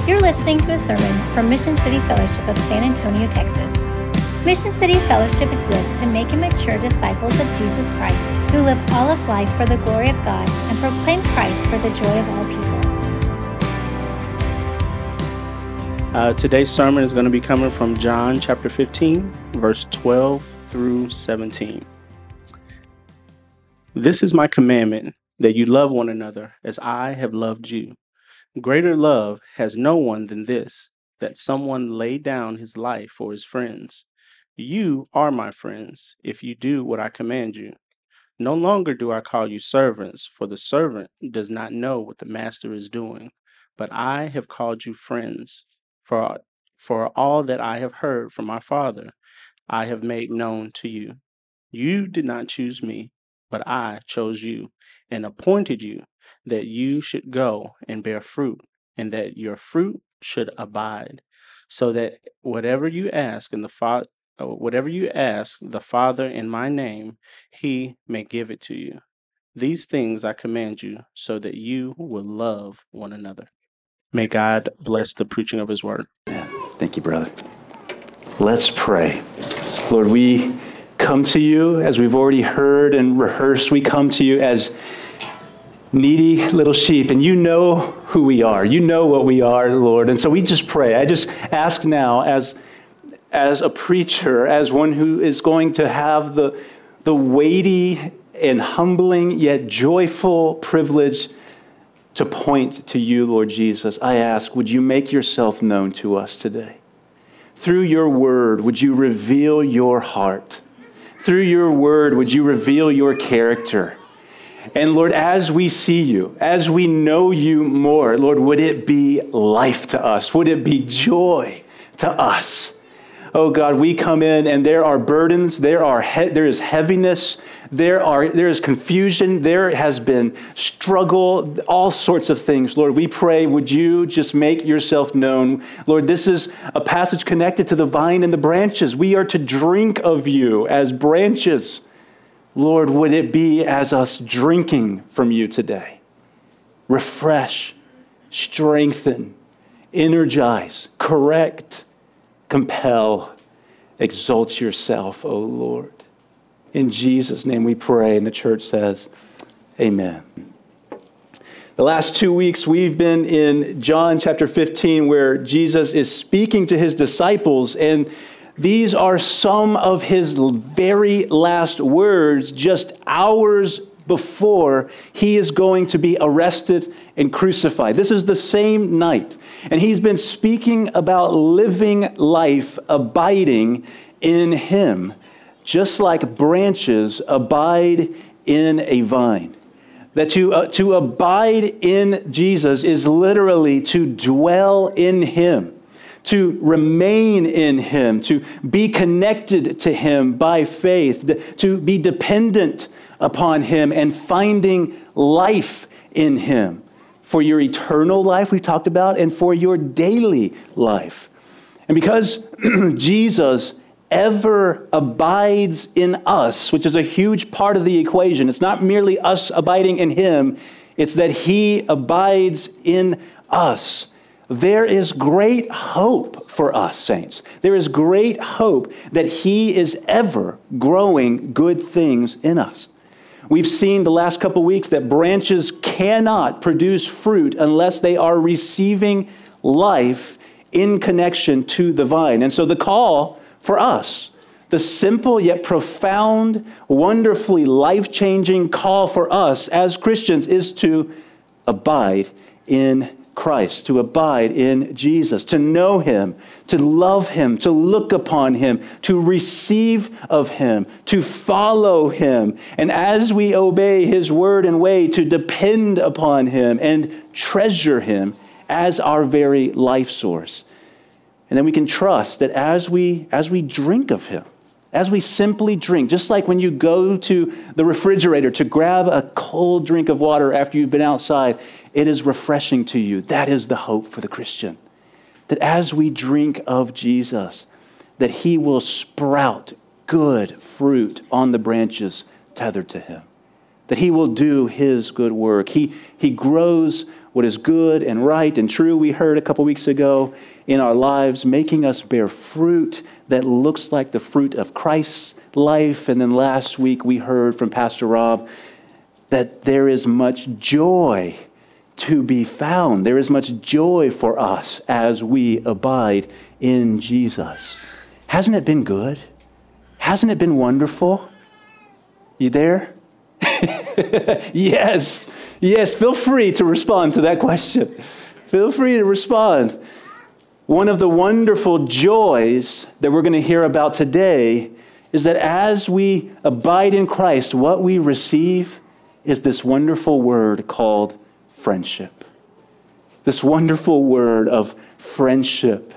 You're listening to a sermon from Mission City Fellowship of San Antonio, Texas. Mission City Fellowship exists to make and mature disciples of Jesus Christ who live all of life for the glory of God and proclaim Christ for the joy of all people. Today's sermon is going to be coming from John chapter 15, verse 12 through 17. This is my commandment, that you love one another as I have loved you. Greater love has no one than this, that someone lay down his life for his friends. You are my friends, if you do what I command you. No longer do I call you servants, for the servant does not know what the master is doing, but I have called you friends. For all that I have heard from my Father, I have made known to you. You did not choose me, but I chose you and appointed you that you should go and bear fruit, and that your fruit should abide, so that whatever you ask the Father in my name, he may give it to you. These things I command you, so that you will love one another. May God bless the preaching of his word. Thank you, brother. Let's pray. Lord, we come to you as we've already heard and rehearsed. We come to you as needy little sheep, and you know who we are. You know what we are, Lord. And so we just pray. I just ask now as a preacher, as one who is going to have the weighty and humbling yet joyful privilege to point to you, Lord Jesus, I ask, would you make yourself known to us today? Through your word, would you reveal your heart? Through your word, would you reveal your character? And Lord, as we see you, as we know you more, Lord, would it be life to us? Would it be joy to us? Oh God, we come in and there are burdens, there is heaviness, there is confusion, there has been struggle, all sorts of things. Lord, we pray, would you just make yourself known? Lord, this is a passage connected to the vine and the branches. We are to drink of you as branches. Lord, would it be as us drinking from you today? Refresh, strengthen, energize, correct, compel, exalt yourself, O Lord. In Jesus' name we pray, and the church says, amen. The last 2 weeks we've been in John chapter 15, where Jesus is speaking to his disciples, and these are some of his very last words just hours before he is going to be arrested and crucified. This is the same night. And he's been speaking about living life, abiding in him, just like branches abide in a vine. That to abide in Jesus is literally to dwell in him, to remain in him, to be connected to him by faith, to be dependent upon him and finding life in him for your eternal life we talked about and for your daily life. And because Jesus ever abides in us, which is a huge part of the equation, it's not merely us abiding in him, it's that he abides in us. There is great hope for us, saints. There is great hope that he is ever growing good things in us. We've seen the last couple weeks that branches cannot produce fruit unless they are receiving life in connection to the vine. And so the call for us, the simple yet profound, wonderfully life-changing call for us as Christians is to abide in Christ, to abide in Jesus, to know him, to love him, to look upon him, to receive of him, to follow him. And as we obey his word and way, to depend upon him and treasure him as our very life source. And then we can trust that as we drink of him, as we simply drink, just like when you go to the refrigerator to grab a cold drink of water after you've been outside, it is refreshing to you. That is the hope for the Christian. That as we drink of Jesus, that he will sprout good fruit on the branches tethered to him. That he will do his good work. He grows what is good and right and true, we heard a couple weeks ago, in our lives, making us bear fruit that looks like the fruit of Christ's life. And then last week we heard from Pastor Rob that there is much joy to be found. There is much joy for us as we abide in Jesus. Hasn't it been good? Hasn't it been wonderful? You there? Yes. Yes, feel free to respond to that question. Feel free to respond. One of the wonderful joys that we're going to hear about today is that as we abide in Christ, what we receive is this wonderful word called friendship. This wonderful word of friendship.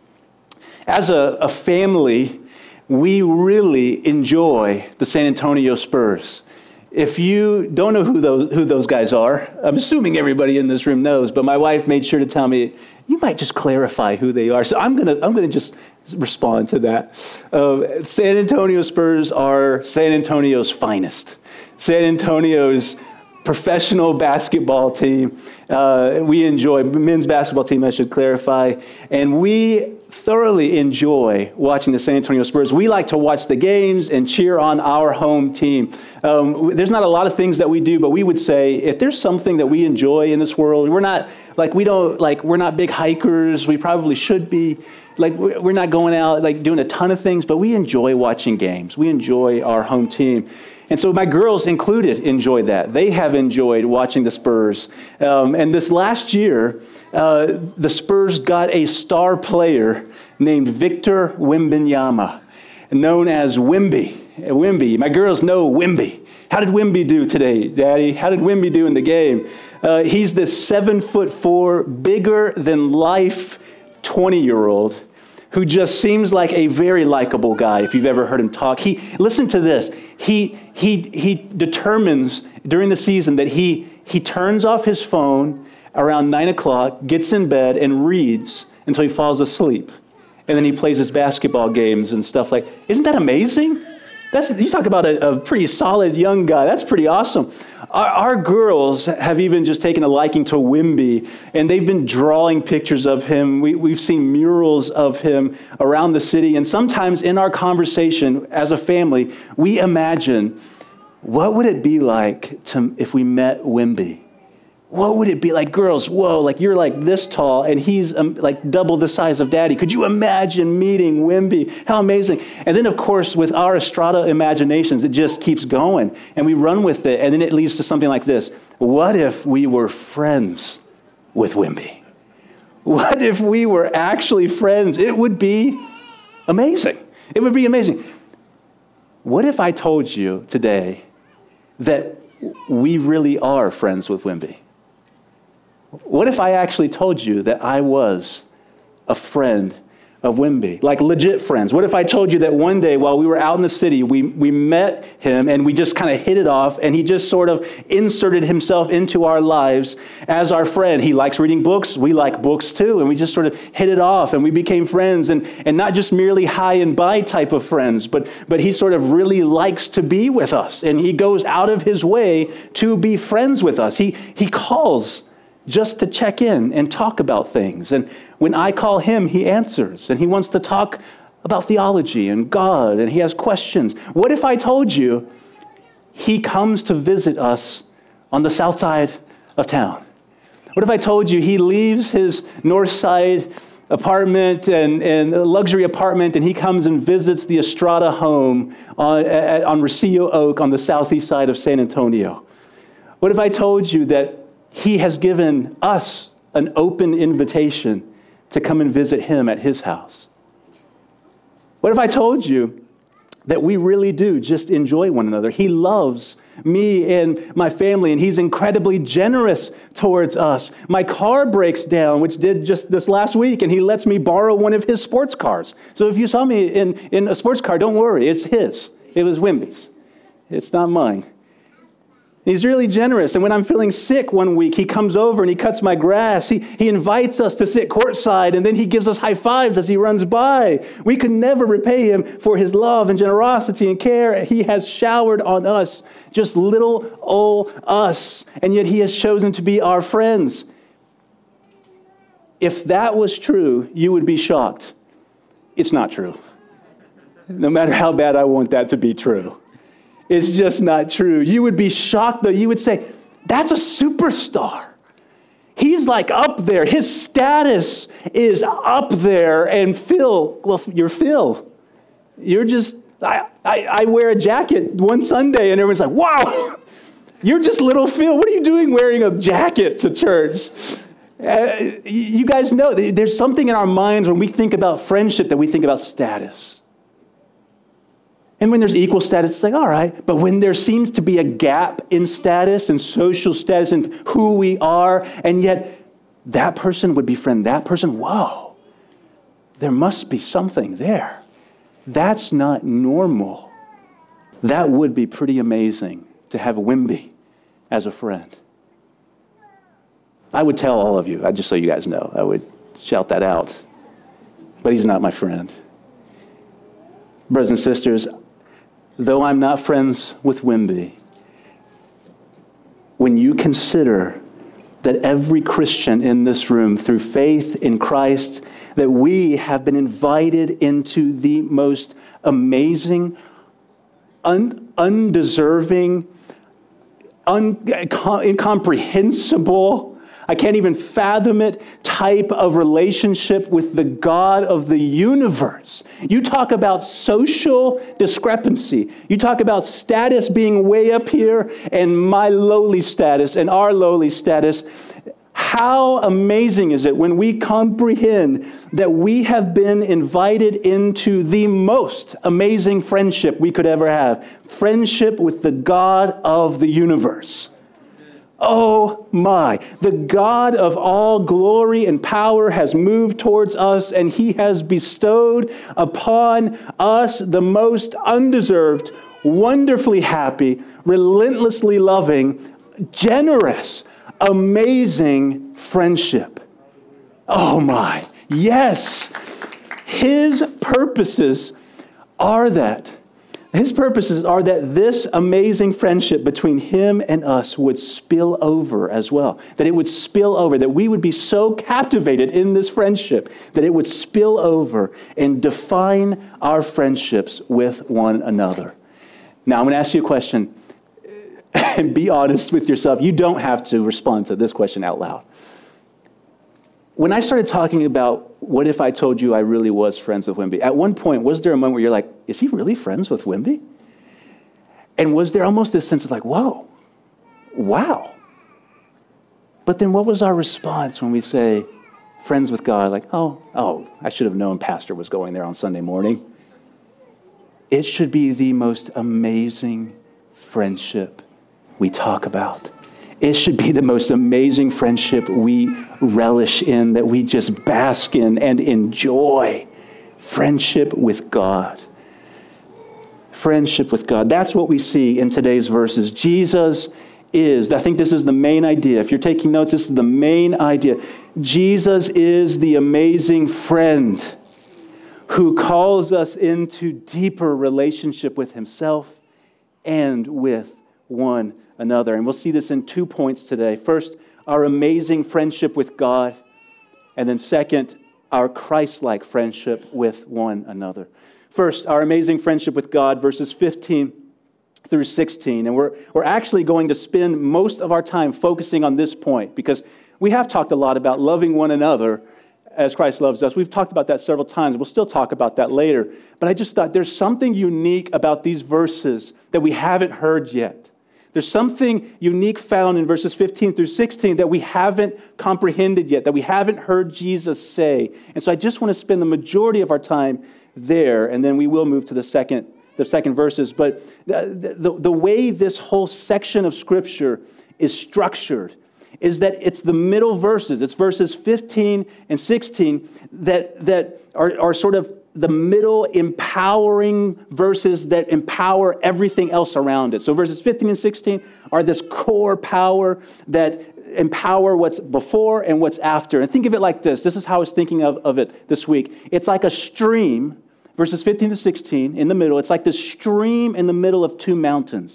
As a family, we really enjoy the San Antonio Spurs. If you don't know who those guys are, I'm assuming everybody in this room knows, but my wife made sure to tell me, you might just clarify who they are. So I'm gonna just respond to that. San Antonio Spurs are San Antonio's finest. San Antonio's professional basketball team. We enjoy, men's basketball team, I should clarify, and we thoroughly enjoy watching the San Antonio Spurs. We like to watch the games and cheer on our home team. There's not a lot of things that we do, but we would say if there's something that we enjoy in this world, we're not big hikers. We probably should be. We're not going out doing a ton of things, but we enjoy watching games. We enjoy our home team. And so my girls included enjoyed that. They have enjoyed watching the Spurs. And this last year, the Spurs got a star player named Victor Wembanyama, known as Wemby. Wemby. My girls know Wemby. How did Wemby do today, Daddy? How did Wemby do in the game? He's this 7'4", bigger than life 20-year-old who just seems like a very likable guy if you've ever heard him talk. Listen to this. He determines during the season that he turns off his phone around 9 o'clock, gets in bed, and reads until he falls asleep. And then he plays his basketball games and stuff like. Isn't that amazing? You talk about a pretty solid young guy. That's pretty awesome. Our girls have even just taken a liking to Wemby, and they've been drawing pictures of him. We've seen murals of him around the city, and sometimes in our conversation as a family, we imagine, what would it be like if we met Wemby? What would it be like? Girls, whoa, you're this tall, and he's double the size of Daddy. Could you imagine meeting Wemby? How amazing. And then, of course, with our Estrada imaginations, it just keeps going, and we run with it, and then it leads to something like this. What if we were friends with Wemby? What if we were actually friends? It would be amazing. It would be amazing. What if I told you today that we really are friends with Wemby? What if I actually told you that I was a friend of Wemby, legit friends? What if I told you that one day while we were out in the city, we met him and we just kind of hit it off, and he just sort of inserted himself into our lives as our friend. He likes reading books. We like books too. And we just sort of hit it off, and we became friends, and not just merely high and by type of friends, but he sort of really likes to be with us, and he goes out of his way to be friends with us. He calls just to check in and talk about things. And when I call him, he answers, and he wants to talk about theology and God, and he has questions. What if I told you he comes to visit us on the south side of town? What if I told you he leaves his north side apartment and a luxury apartment, and he comes and visits the Estrada home on Rosillo Oak on the southeast side of San Antonio? What if I told you that he has given us an open invitation to come and visit him at his house? What if I told you that we really do just enjoy one another? He loves me and my family, and he's incredibly generous towards us. My car breaks down, which did just this last week, and he lets me borrow one of his sports cars. So if you saw me in a sports car, don't worry, it's his. It was Wemby's. It's not mine. He's really generous. And when I'm feeling sick one week, he comes over and he cuts my grass. He invites us to sit courtside, and then he gives us high fives as he runs by. We could never repay him for his love and generosity and care. He has showered on us, just little old us, and yet he has chosen to be our friends. If that was true, you would be shocked. It's not true. No matter how bad I want that to be true. It's just not true. You would be shocked, though. You would say, that's a superstar. He's like up there. His status is up there. And Phil, well, you're Phil. You're just, I wear a jacket one Sunday and everyone's like, wow, you're just little Phil. What are you doing wearing a jacket to church? You guys know there's something in our minds when we think about friendship that we think about status. And when there's equal status, it's like, all right. But when there seems to be a gap in status and social status and who we are, and yet that person would befriend that person, whoa, there must be something there. That's not normal. That would be pretty amazing to have Wimby as a friend. I would tell all of you, just so you guys know, I would shout that out. But he's not my friend. Brothers and sisters, though I'm not friends with Wimby, when you consider that every Christian in this room, through faith in Christ, that we have been invited into the most amazing, undeserving, incomprehensible, I can't even fathom it, type of relationship with the God of the universe. You talk about social discrepancy. You talk about status being way up here and my lowly status and our lowly status. How amazing is it when we comprehend that we have been invited into the most amazing friendship we could ever have. Friendship with the God of the universe. Oh my, the God of all glory and power has moved towards us, and he has bestowed upon us the most undeserved, wonderfully happy, relentlessly loving, generous, amazing friendship. Oh my, yes. His purposes are that this amazing friendship between him and us would spill over as well. That it would spill over, that we would be so captivated in this friendship that it would spill over and define our friendships with one another. Now, I'm going to ask you a question, and be honest with yourself. You don't have to respond to this question out loud. When I started talking about what if I told you I really was friends with Wimby, at one point, was there a moment where you're like, is he really friends with Wimby? And was there almost this sense of like, whoa, wow. But then what was our response when we say friends with God? Like, oh, I should have known Pastor was going there on Sunday morning. It should be the most amazing friendship we talk about. It should be the most amazing friendship we relish in, that we just bask in and enjoy. Friendship with God. Friendship with God. That's what we see in today's verses. Jesus is, I think this is the main idea. If you're taking notes, this is the main idea. Jesus is the amazing friend who calls us into deeper relationship with himself and with one another. And we'll see this in 2 points today. First, our amazing friendship with God. And then second, our Christ-like friendship with one another. First, our amazing friendship with God, verses 15 through 16. And we're actually going to spend most of our time focusing on this point because we have talked a lot about loving one another as Christ loves us. We've talked about that several times. We'll still talk about that later. But I just thought there's something unique about these verses that we haven't heard yet. There's something unique found in verses 15 through 16 that we haven't comprehended yet, that we haven't heard Jesus say. And so I just want to spend the majority of our time there, and then we will move to the second verses. But the way this whole section of Scripture is structured is that it's the middle verses. It's verses 15 and 16 that are sort of the middle empowering verses that empower everything else around it. So verses 15 and 16 are this core power that empower what's before and what's after. And think of it like this. This is how I was thinking of it this week. It's like a stream, verses 15 to 16 in the middle. It's like this stream in the middle of two mountains.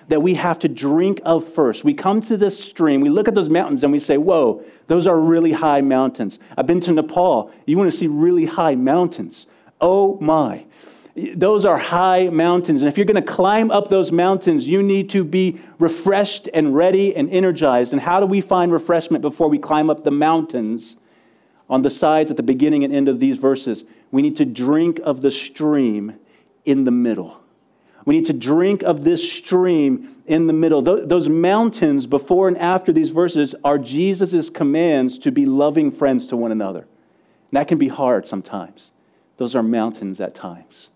that we have to drink of first. We come to this stream, we look at those mountains and we say, whoa, those are really high mountains. I've been to Nepal. You want to see really high mountains. Oh my. Those are high mountains. And if you're going to climb up those mountains, you need to be refreshed and ready and energized. And how do we find refreshment before we climb up the mountains? On the sides at the beginning and end of these verses, we need to drink of the stream in the middle. We need to drink of this stream in the middle. Those mountains before and after these verses are Jesus' commands to be loving friends to one another. And that can be hard sometimes. Those are mountains at times.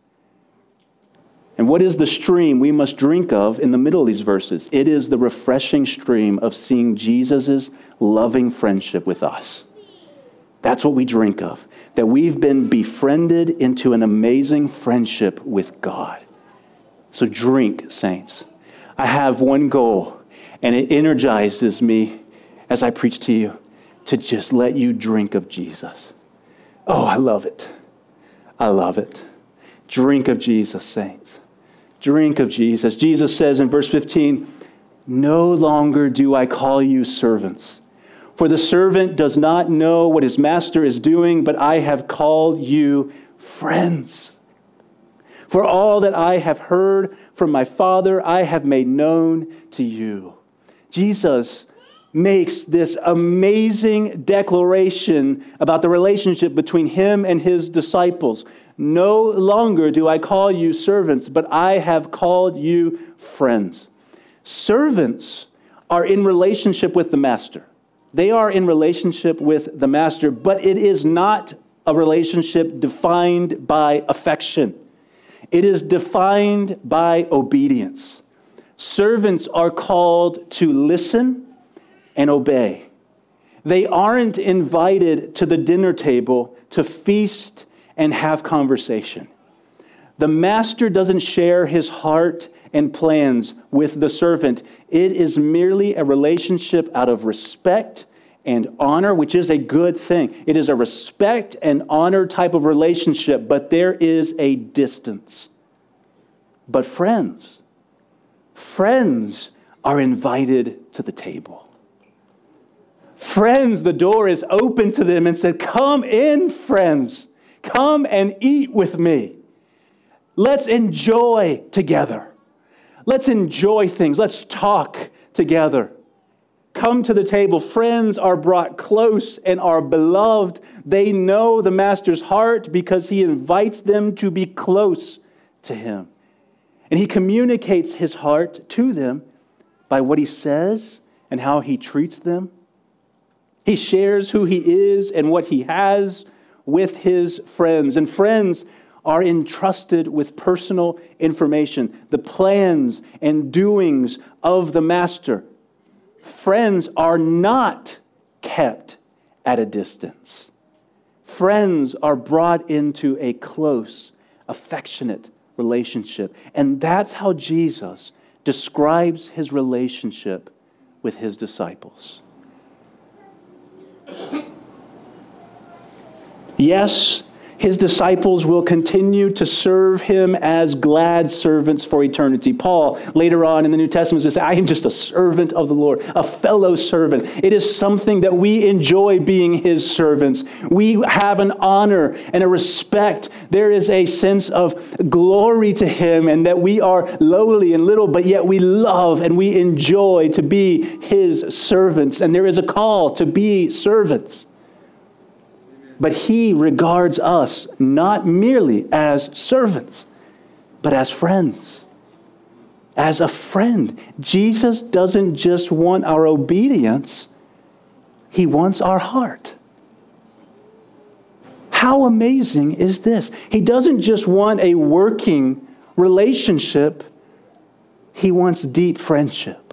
And what is the stream we must drink of in the middle of these verses? It is the refreshing stream of seeing Jesus' loving friendship with us. That's what we drink of, that we've been befriended into an amazing friendship with God. So drink, saints. I have one goal, and it energizes me as I preach to you, to just let you drink of Jesus. Oh, I love it. I love it. Drink of Jesus, saints. Drink of Jesus. Jesus says in verse 15, "No longer do I call you servants. For the servant does not know what his master is doing, but I have called you friends. For all that I have heard from my Father, I have made known to you." Jesus makes this amazing declaration about the relationship between him and his disciples. "No longer do I call you servants, but I have called you friends." Servants are in relationship with the master. They are in relationship with the master, but it is not a relationship defined by affection. It is defined by obedience. Servants are called to listen and obey. They aren't invited to the dinner table to feast and have conversation. The master doesn't share his heart and plans with the servant. It is merely a relationship out of respect and honor, which is a good thing. It is a respect and honor type of relationship, but there is a distance. But friends are invited to the table. Friends, the door is open to them and said, "Come in, friends. Come and eat with me. Let's enjoy together. Let's enjoy things. Let's talk together. Come to the table." Friends are brought close and are beloved. They know the master's heart because he invites them to be close to him. And he communicates his heart to them by what he says and how he treats them. He shares who he is and what he has with his friends. And friends are entrusted with personal information, the plans and doings of the master. Friends are not kept at a distance. Friends are brought into a close, affectionate relationship. And that's how Jesus describes his relationship with his disciples. Yes, his disciples will continue to serve him as glad servants for eternity. Paul, later on in the New Testament, will say, "I am just a servant of the Lord, a fellow servant." It is something that we enjoy being his servants. We have an honor and a respect. There is a sense of glory to him, and that we are lowly and little, but yet we love and we enjoy to be his servants. And there is a call to be servants. But he regards us not merely as servants, but as friends. As a friend. Jesus doesn't just want our obedience, he wants our heart. How amazing is this? He doesn't just want a working relationship, he wants deep friendship.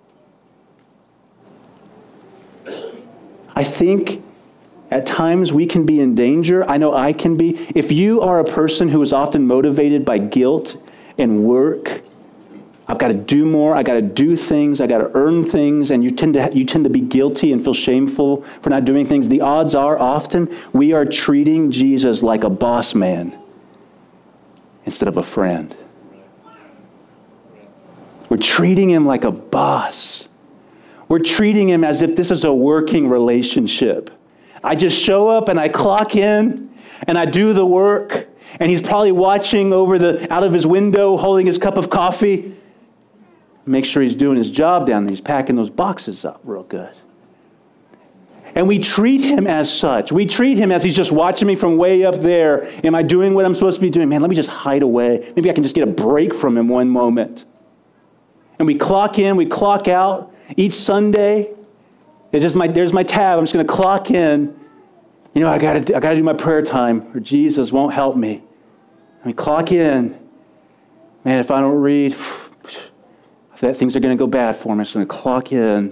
I think at times we can be in danger. I know I can be. If you are a person who is often motivated by guilt and work, I've got to do more, I got to do things, I got to earn things, and you tend to be guilty and feel shameful for not doing things. The odds are often we are treating Jesus like a boss man instead of a friend. We're treating him like a boss. We're treating him as if this is a working relationship. I just show up and I clock in and I do the work, and he's probably watching out of his window, holding his cup of coffee. Make sure he's doing his job down there. He's packing those boxes up real good. And we treat him as such. We treat him as he's just watching me from way up there. Am I doing what I'm supposed to be doing? Man, let me just hide away. Maybe I can just get a break from him one moment. And we clock in, we clock out each Sunday. There's my tab. I'm just going to clock in. You know, I got to do my prayer time, or Jesus won't help me. I mean, clock in. Man, if I don't read, things are going to go bad for me. I'm just going to clock in.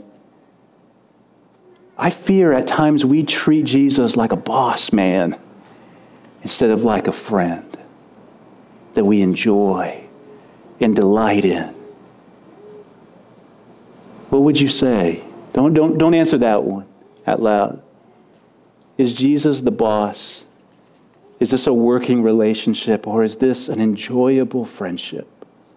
I fear at times we treat Jesus like a boss man instead of like a friend that we enjoy and delight in. What would you say? Don't answer that one out loud. Is Jesus the boss? Is this a working relationship, or is this an enjoyable friendship?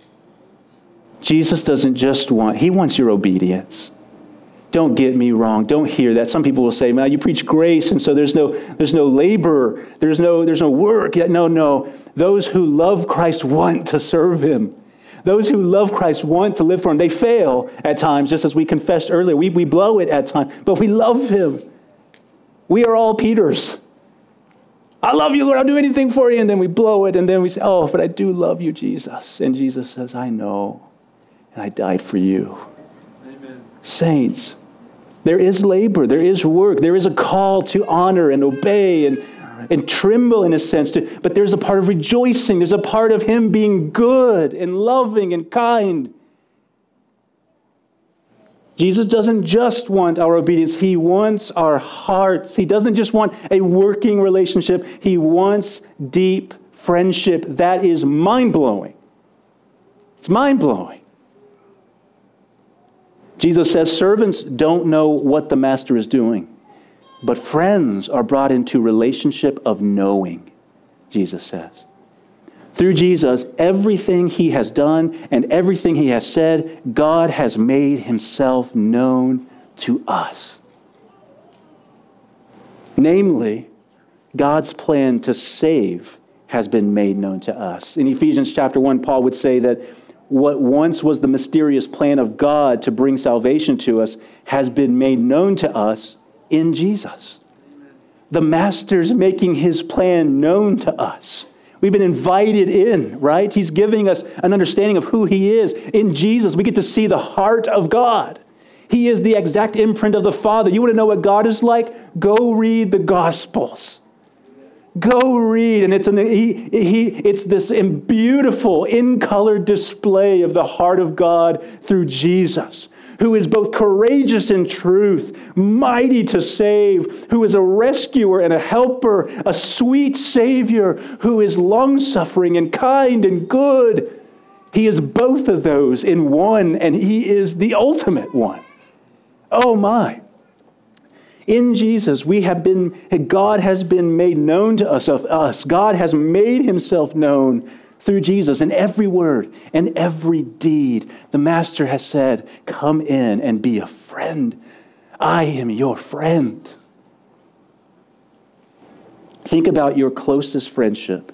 Jesus doesn't just he wants your obedience. Don't get me wrong. Don't hear that. Some people will say, "Man, you preach grace, and so there's no labor, there's no work." No. Those who love Christ want to serve him. Those who love Christ want to live for him. They fail at times, just as we confessed earlier. We blow it at times, but we love him. We are all Peters. I love you, Lord. I'll do anything for you. And then we blow it, and then we say, "Oh, but I do love you, Jesus." And Jesus says, "I know, and I died for you." Amen. Saints, there is labor, there is work, there is a call to honor and obey and tremble in a sense, but there's a part of rejoicing. There's a part of him being good and loving and kind. Jesus doesn't just want our obedience. He wants our hearts. He doesn't just want a working relationship. He wants deep friendship. That is mind-blowing. It's mind-blowing. Jesus says servants don't know what the master is doing, but friends are brought into relationship of knowing, Jesus says. Through Jesus, everything he has done and everything he has said, God has made himself known to us. Namely, God's plan to save has been made known to us. In Ephesians chapter 1, Paul would say that what once was the mysterious plan of God to bring salvation to us has been made known to us in Jesus. The Master's making his plan known to us. We've been invited in, right? He's giving us an understanding of who he is. In Jesus, we get to see the heart of God. He is the exact imprint of the Father. You want to know what God is like? Go read the Gospels. Go read, and it's this beautiful, in-color display of the heart of God through Jesus, who is both courageous in truth, mighty to save, who is a rescuer and a helper, a sweet Savior, who is long-suffering and kind and good. He is both of those in one, and he is the ultimate one. Oh my. In Jesus, God has been made known to us of us. God has made himself known through Jesus in every word and every deed. The Master has said, "Come in and be a friend. I am your friend." Think about your closest friendship.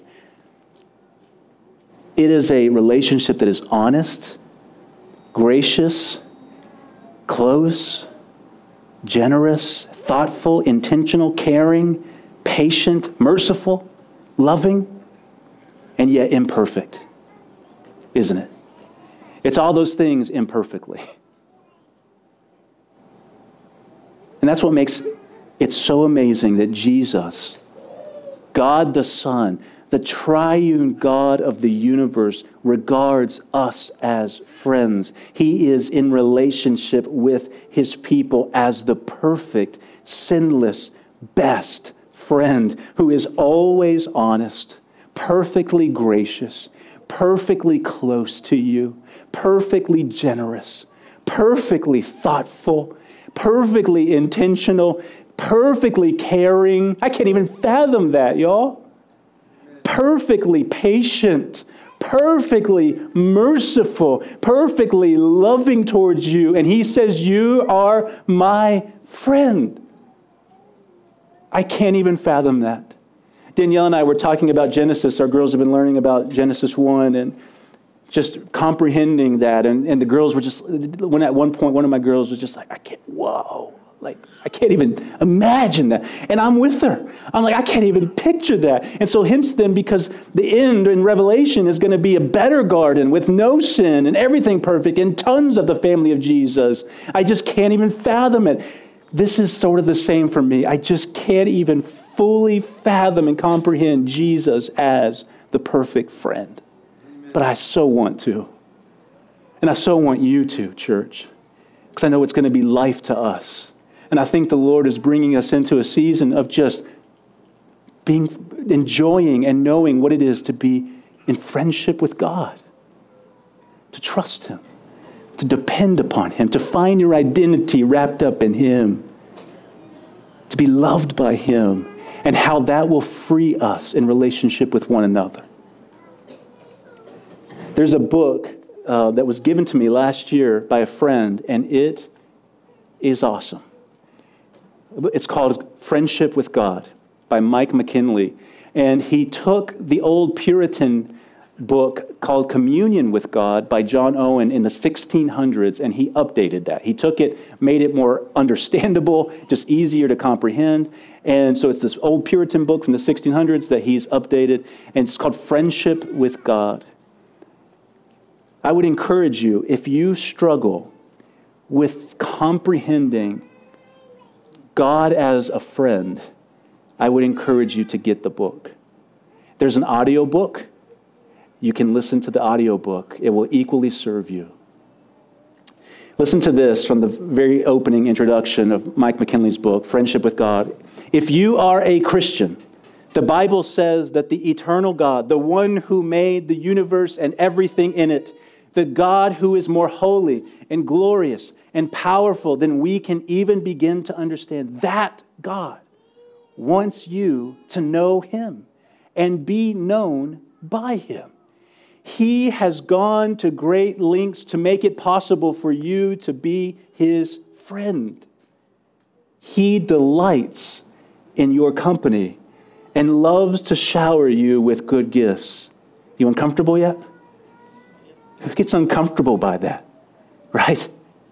It is a relationship that is honest, gracious, close, generous, thoughtful, intentional, caring, patient, merciful, loving, and yet imperfect, isn't it? It's all those things imperfectly. And that's what makes it so amazing that Jesus, God the Son, the triune God of the universe, regards us as friends. He is in relationship with his people as the perfect, sinless, best friend who is always honest, perfectly gracious, perfectly close to you, perfectly generous, perfectly thoughtful, perfectly intentional, perfectly caring. I can't even fathom that, y'all. Perfectly patient, perfectly merciful, perfectly loving towards you. And he says, you are my friend. I can't even fathom that. Danielle and I were talking about Genesis. Our girls have been learning about Genesis 1 and just comprehending that. And the girls were just, when at one point, one of my girls was just like, I can't even imagine that. And I'm with her. I'm like, I can't even picture that. And so hence then, because the end in Revelation is going to be a better garden with no sin and everything perfect and tons of the family of Jesus, I just can't even fathom it. This is sort of the same for me. I just can't even fully fathom and comprehend Jesus as the perfect friend. But I so want to. And I so want you to, church, because I know it's going to be life to us. And I think the Lord is bringing us into a season of just enjoying and knowing what it is to be in friendship with God, to trust Him, to depend upon Him, to find your identity wrapped up in Him, to be loved by Him, and how that will free us in relationship with one another. There's a book that was given to me last year by a friend, and it is awesome. It's called Friendship with God by Mike McKinley. And he took the old Puritan book called Communion with God by John Owen in the 1600s, and he updated that. He took it, made it more understandable, just easier to comprehend. And so it's this old Puritan book from the 1600s that he's updated, and it's called Friendship with God. I would encourage you, if you struggle with comprehending God as a friend, I would encourage you to get the book. There's an audio book. You can listen to the audio book. It will equally serve you. Listen to this from the very opening introduction of Mike McKinley's book, Friendship with God. If you are a Christian, the Bible says that the eternal God, the one who made the universe and everything in it, the God who is more holy and glorious and powerful than we can even begin to understand, that God wants you to know Him and be known by Him. He has gone to great lengths to make it possible for you to be His friend. He delights in your company and loves to shower you with good gifts. You uncomfortable yet? Who gets uncomfortable by that, right?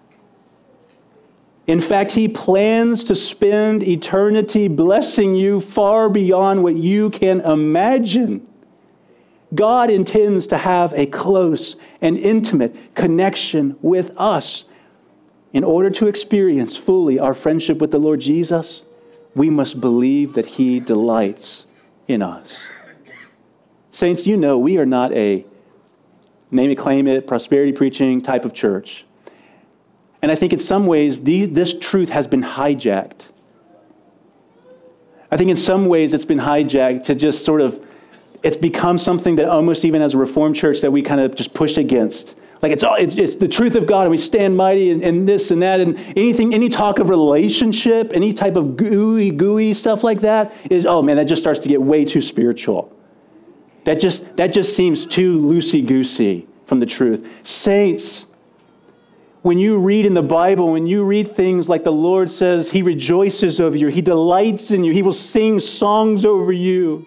In fact, He plans to spend eternity blessing you far beyond what you can imagine. God intends to have a close and intimate connection with us. In order to experience fully our friendship with the Lord Jesus, we must believe that He delights in us. Saints, you know we are not a name it, claim it, prosperity preaching type of church. And I think in some ways, this truth has been hijacked. I think in some ways it's been hijacked to just sort of, it's become something that almost even as a Reformed church that we kind of just push against. Like it's the truth of God and we stand mighty and this and that and any talk of relationship, any type of gooey stuff like that is, oh man, that just starts to get way too spiritual. That just seems too loosey-goosey from the truth. Saints, when you read in the Bible, when you read things like the Lord says He rejoices over you, He delights in you, He will sing songs over you.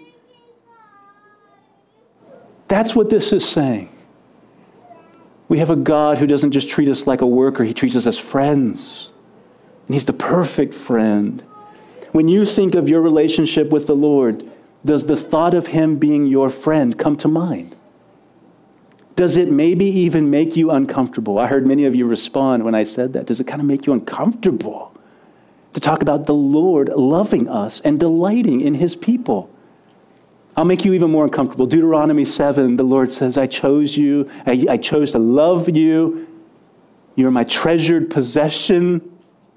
That's what this is saying. We have a God who doesn't just treat us like a worker, He treats us as friends. And He's the perfect friend. When you think of your relationship with the Lord, does the thought of Him being your friend come to mind? Does it maybe even make you uncomfortable? I heard many of you respond when I said that. Does it kind of make you uncomfortable to talk about the Lord loving us and delighting in His people? I'll make you even more uncomfortable. Deuteronomy 7, the Lord says, I chose you. I chose to love you. You're my treasured possession.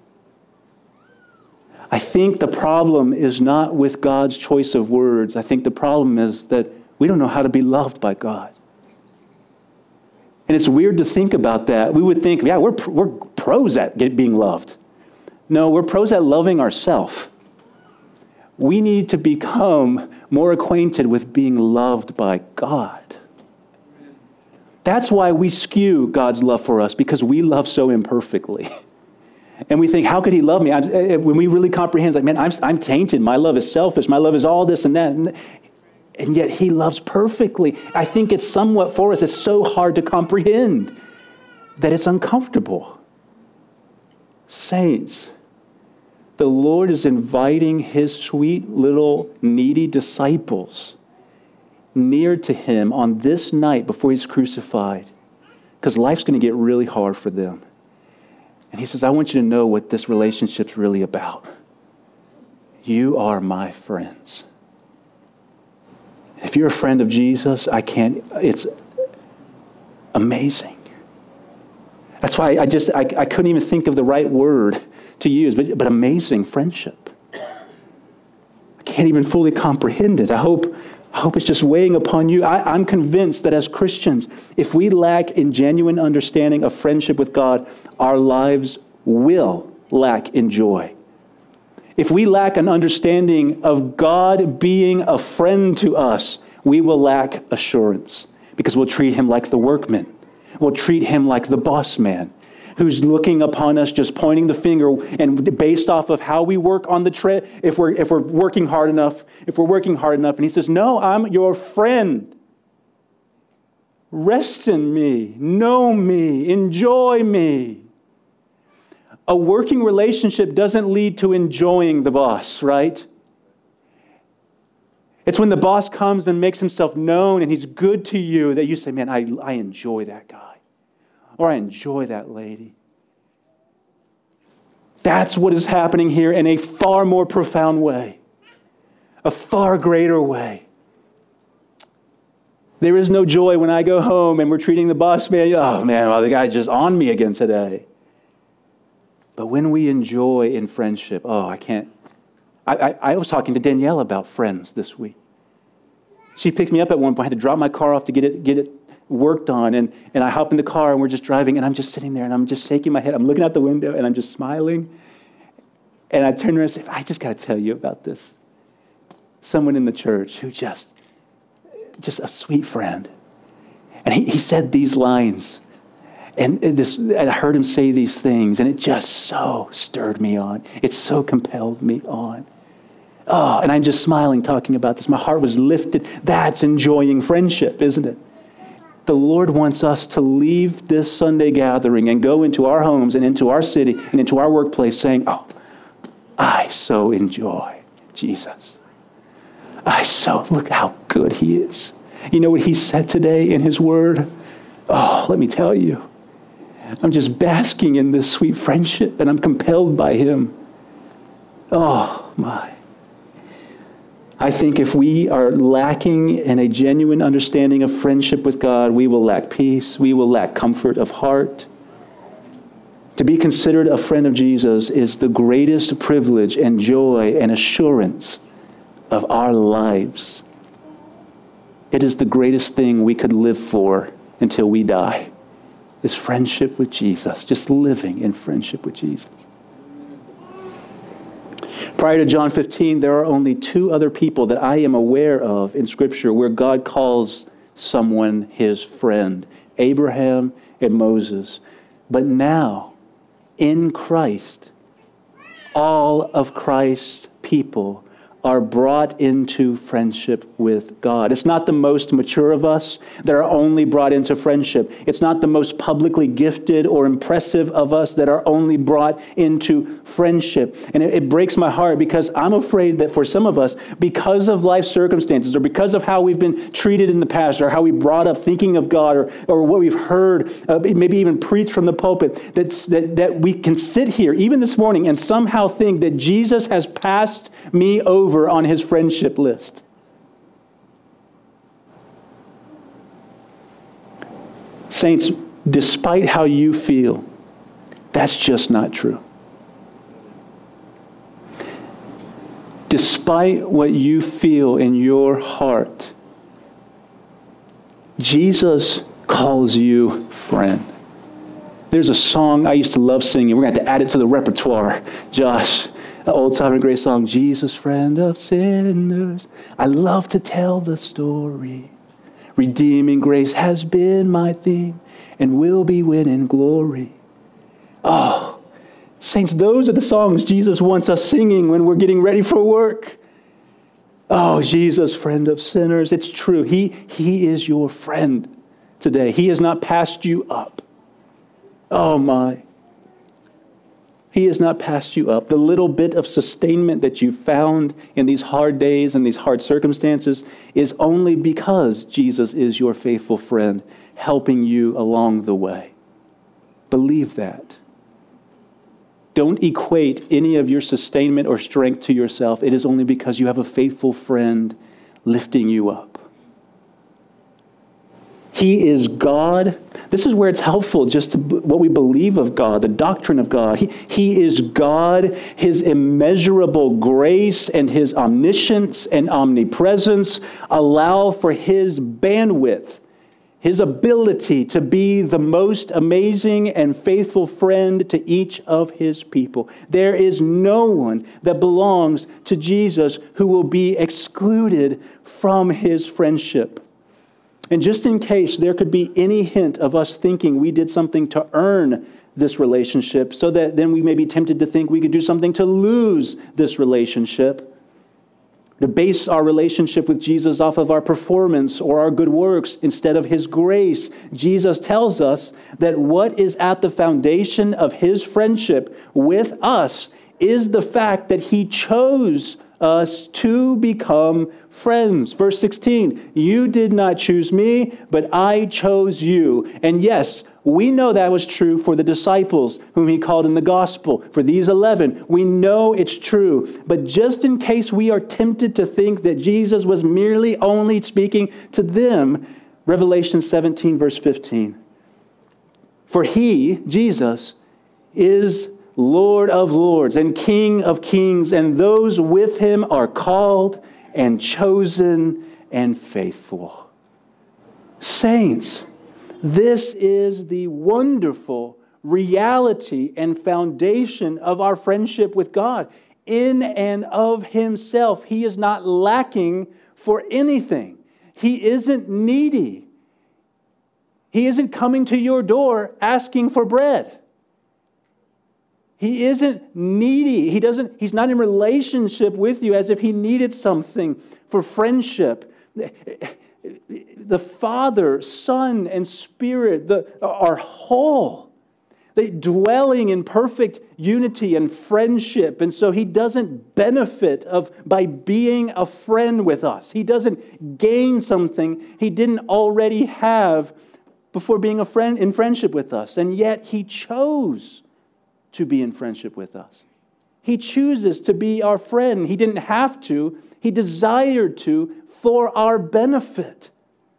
I think the problem is not with God's choice of words. I think the problem is that we don't know how to be loved by God. And it's weird to think about that. We would think, yeah, we're pros at being loved. No, we're pros at loving ourselves. We need to become more acquainted with being loved by God. That's why we skew God's love for us, because we love so imperfectly. And we think, how could he love me? When we really comprehend, it's like, man, I'm tainted. My love is selfish. My love is all this and that. And yet he loves perfectly. I think it's somewhat for us. It's so hard to comprehend that it's uncomfortable. Saints, the Lord is inviting his sweet little needy disciples near to him on this night before he's crucified, because life's going to get really hard for them. And he says, I want you to know what this relationship's really about. You are my friends. If you're a friend of Jesus, it's amazing. That's why I couldn't even think of the right word to use, but amazing friendship. I can't even fully comprehend it. I hope it's just weighing upon you. I'm convinced that as Christians, if we lack in genuine understanding of friendship with God, our lives will lack in joy. If we lack an understanding of God being a friend to us, we will lack assurance, because we'll treat him like the workman. We'll treat him like the boss man who's looking upon us, just pointing the finger, and based off of how we work on the if we're working hard enough, and he says, no, I'm your friend. Rest in me, know me, enjoy me. A working relationship doesn't lead to enjoying the boss, right? It's when the boss comes and makes himself known and he's good to you that you say, man, I enjoy that guy. Or I enjoy that lady. That's what is happening here in a far more profound way. A far greater way. There is no joy when I go home and we're treating the boss man, oh man, well, the guy's just on me again today. But when we enjoy in friendship, I can't. I was talking to Danielle about friends this week. She picked me up at one point. I had to drop my car off to get it worked on. And I hop in the car and we're just driving and I'm just sitting there and I'm just shaking my head. I'm looking out the window and I'm just smiling. And I turn around and say, I just got to tell you about this. Someone in the church who just a sweet friend. And he said these lines. And I heard him say these things, and it just so stirred me on. It so compelled me on. Oh, and I'm just smiling talking about this. My heart was lifted. That's enjoying friendship, isn't it? The Lord wants us to leave this Sunday gathering and go into our homes and into our city and into our workplace saying, I so enjoy Jesus. Look how good he is. You know what he said today in his word? Let me tell you. I'm just basking in this sweet friendship, and I'm compelled by him. Oh, my. I think if we are lacking in a genuine understanding of friendship with God, we will lack peace. We will lack comfort of heart. To be considered a friend of Jesus is the greatest privilege and joy and assurance of our lives. It is the greatest thing we could live for until we die. Is friendship with Jesus, just living in friendship with Jesus. Prior to John 15, there are only two other people that I am aware of in Scripture where God calls someone his friend, Abraham and Moses. But now, in Christ, all of Christ's people are brought into friendship with God. It's not the most mature of us that are only brought into friendship. It's not the most publicly gifted or impressive of us that are only brought into friendship. And it breaks my heart because I'm afraid that for some of us, because of life circumstances or because of how we've been treated in the past or how we brought up thinking of God or what we've heard, maybe even preached from the pulpit, that we can sit here even this morning and somehow think that Jesus has passed me over on his friendship list. Saints, despite how you feel, that's just not true. Despite what you feel in your heart, Jesus calls you friend. There's a song I used to love singing. We're going to have to add it to the repertoire, Josh. The old Sovereign Grace song, Jesus, friend of sinners. I love to tell the story. Redeeming grace has been my theme and will be when in glory. Oh, saints, those are the songs Jesus wants us singing when we're getting ready for work. Oh, Jesus, friend of sinners. It's true. He is your friend today. He has not passed you up. Oh, my. He has not passed you up. The little bit of sustainment that you found in these hard days and these hard circumstances is only because Jesus is your faithful friend, helping you along the way. Believe that. Don't equate any of your sustainment or strength to yourself. It is only because you have a faithful friend lifting you up. He is God. This is where it's helpful just to what we believe of God, the doctrine of God. He is God. His immeasurable grace and His omniscience and omnipresence allow for His bandwidth, His ability to be the most amazing and faithful friend to each of His people. There is no one that belongs to Jesus who will be excluded from His friendship. And just in case there could be any hint of us thinking we did something to earn this relationship, so that then we may be tempted to think we could do something to lose this relationship, to base our relationship with Jesus off of our performance or our good works instead of His grace. Jesus tells us that what is at the foundation of His friendship with us is the fact that He chose us to become friends. Verse 16, you did not choose me, but I chose you. And yes, we know that was true for the disciples whom He called in the gospel. For these 11, we know it's true. But just in case we are tempted to think that Jesus was merely only speaking to them, Revelation 17, verse 15. For He, Jesus, is Lord of lords and King of kings, and those with Him are called and chosen and faithful. Saints, this is the wonderful reality and foundation of our friendship with God. In and of Himself, He is not lacking for anything. He isn't needy. He isn't coming to your door asking for bread. He isn't needy. He's not in relationship with you as if He needed something for friendship. The Father, Son, and Spirit are whole. They dwelling in perfect unity and friendship. And so He doesn't benefit by being a friend with us. He doesn't gain something He didn't already have before being a friend in friendship with us. And yet He chose to be in friendship with us. He chooses to be our friend. He didn't have to. He desired to for our benefit.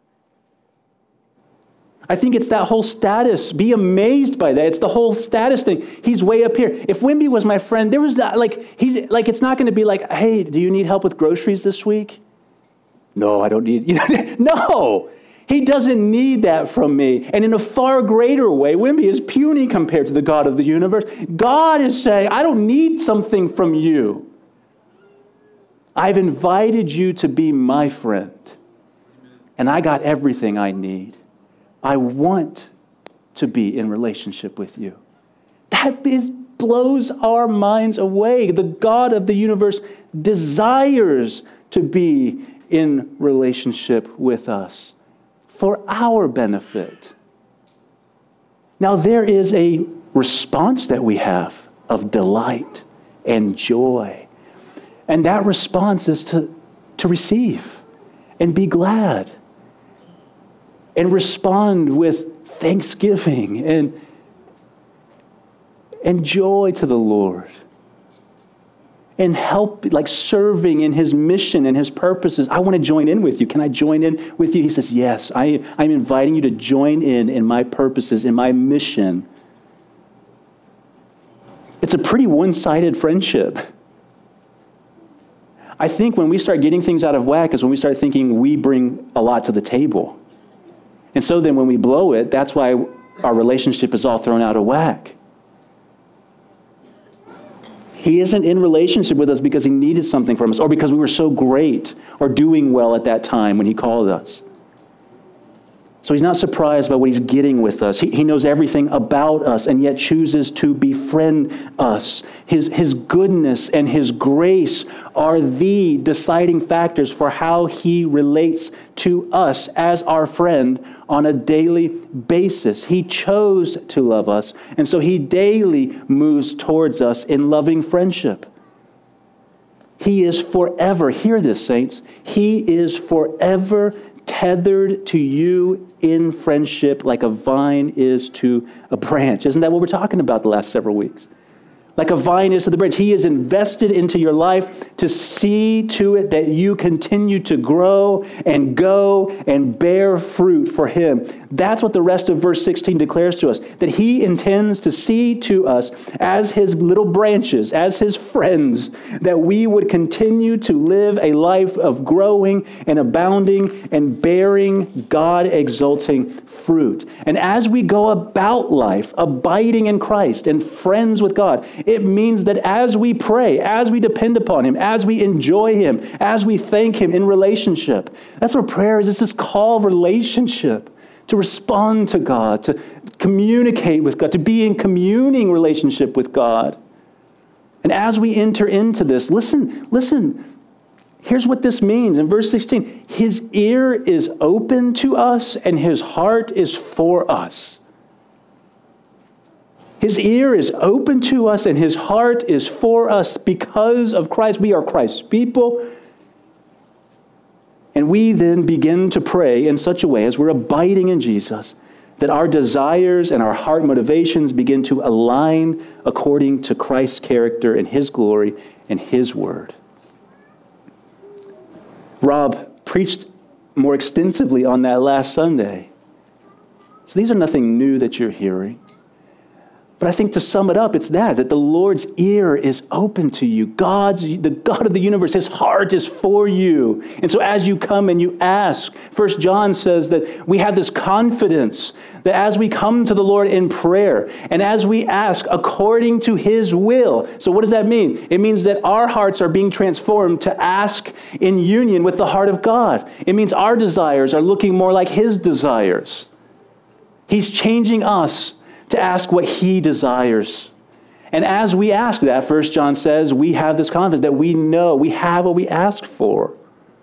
I think it's that whole status. Be amazed by that. It's the whole status thing. He's way up here. If Wimby was my friend, there was that, it's not going to be like, hey, do you need help with groceries this week? No, I don't need, no. He doesn't need that from me. And in a far greater way, Wimby is puny compared to the God of the universe. God is saying, I don't need something from you. I've invited you to be my friend. And I got everything I need. I want to be in relationship with you. That blows our minds away. The God of the universe desires to be in relationship with us for our benefit. Now, there is a response that we have of delight and joy. And that response is to receive and be glad and respond with thanksgiving and joy to the Lord. And help, serving in His mission and His purposes. I want to join in with you. Can I join in with you? He says, yes, I'm inviting you to join in my purposes, in my mission. It's a pretty one-sided friendship. I think when we start getting things out of whack is when we start thinking we bring a lot to the table. And so then when we blow it, that's why our relationship is all thrown out of whack. He isn't in relationship with us because He needed something from us or because we were so great or doing well at that time when He called us. So he's not surprised by what he's getting with us. He knows everything about us and yet chooses to befriend us. His goodness and his grace are the deciding factors for how he relates to us as our friend on a daily basis. He chose to love us, and so he daily moves towards us in loving friendship. He is forever, hear this, saints, he is forever tethered to you in friendship like a vine is to a branch. Isn't that what we're talking about the last several weeks? Like a vine is to the branch. He is invested into your life to see to it that you continue to grow and go and bear fruit for him. That's what the rest of verse 16 declares to us, that he intends to see to us as his little branches, as his friends, that we would continue to live a life of growing and abounding and bearing God-exalting fruit. And as we go about life, abiding in Christ and friends with God, it means that as we pray, as we depend upon him, as we enjoy him, as we thank him in relationship, that's what prayer is. It's this call of relationship, to respond to God, to communicate with God, to be in communing relationship with God. And as we enter into this, listen, here's what this means. In verse 16, his ear is open to us and his heart is for us. His ear is open to us and his heart is for us because of Christ. We are Christ's people. And we then begin to pray in such a way as we're abiding in Jesus that our desires and our heart motivations begin to align according to Christ's character and his glory and his word. Rob preached more extensively on that last Sunday. So these are nothing new that you're hearing. But I think to sum it up, it's that the Lord's ear is open to you. The God of the universe, his heart is for you. And so as you come and you ask, 1 John says that we have this confidence that as we come to the Lord in prayer and as we ask according to his will. So what does that mean? It means that our hearts are being transformed to ask in union with the heart of God. It means our desires are looking more like his desires. He's changing us to ask what he desires. And as we ask that, 1 John says, we have this confidence that we know we have what we ask for.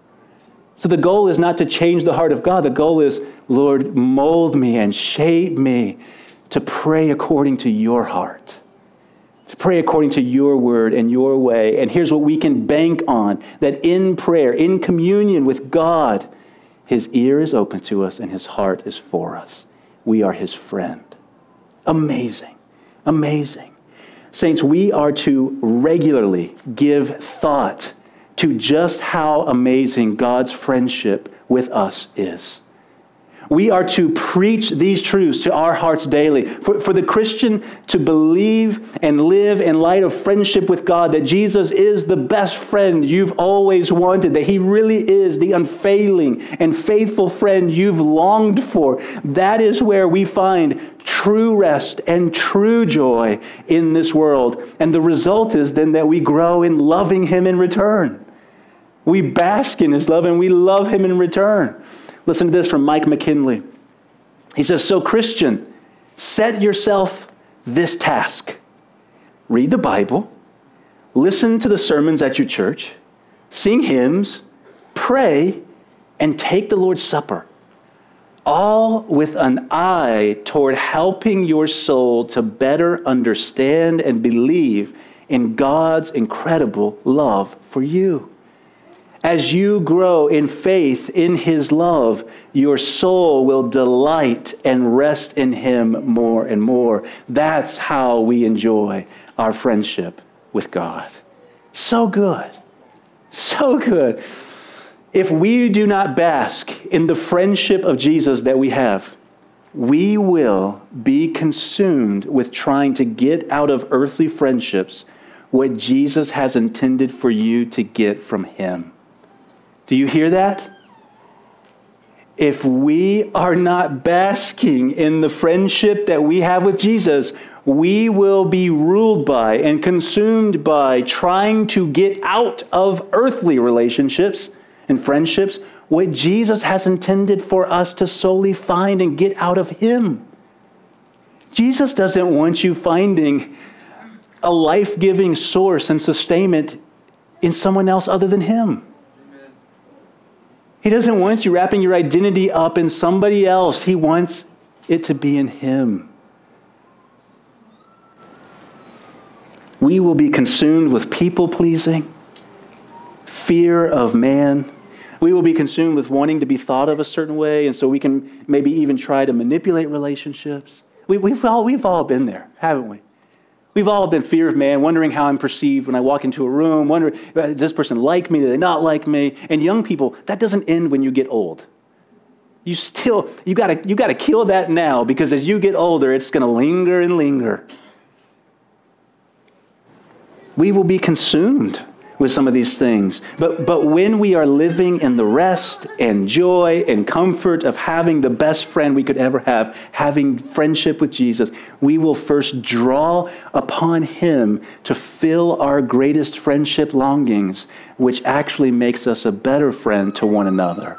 So the goal is not to change the heart of God. The goal is, Lord, mold me and shape me to pray according to your heart, to pray according to your word and your way. And here's what we can bank on, that in prayer, in communion with God, his ear is open to us and his heart is for us. We are his friend. Amazing. Amazing. Saints, we are to regularly give thought to just how amazing God's friendship with us is. We are to preach these truths to our hearts daily. For the Christian to believe and live in light of friendship with God, that Jesus is the best friend you've always wanted, that he really is the unfailing and faithful friend you've longed for. That is where we find true rest and true joy in this world. And the result is then that we grow in loving him in return. We bask in his love and we love him in return. Listen to this from Mike McKinley. He says, so Christian, set yourself this task. Read the Bible, listen to the sermons at your church, sing hymns, pray, and take the Lord's Supper. All with an eye toward helping your soul to better understand and believe in God's incredible love for you. As you grow in faith in his love, your soul will delight and rest in him more and more. That's how we enjoy our friendship with God. So good. So good. If we do not bask in the friendship of Jesus that we have, we will be consumed with trying to get out of earthly friendships what Jesus has intended for you to get from him. Do you hear that? If we are not basking in the friendship that we have with Jesus, we will be ruled by and consumed by trying to get out of earthly relationships and friendships what Jesus has intended for us to solely find and get out of Him. Jesus doesn't want you finding a life-giving source and sustainment in someone else other than Him. Amen. He doesn't want you wrapping your identity up in somebody else. He wants it to be in Him. We will be consumed with people-pleasing, fear of man. We will be consumed with wanting to be thought of a certain way, and so we can maybe even try to manipulate relationships. We've all been there, haven't we? We've all been fear of man, wondering how I'm perceived when I walk into a room, wondering, does this person like me, do they not like me? And young people, that doesn't end when you get old. You gotta kill that now, because as you get older, it's going to linger and linger. We will be consumed with some of these things. But when we are living in the rest and joy and comfort of having the best friend we could ever have, having friendship with Jesus, we will first draw upon Him to fill our greatest friendship longings, which actually makes us a better friend to one another.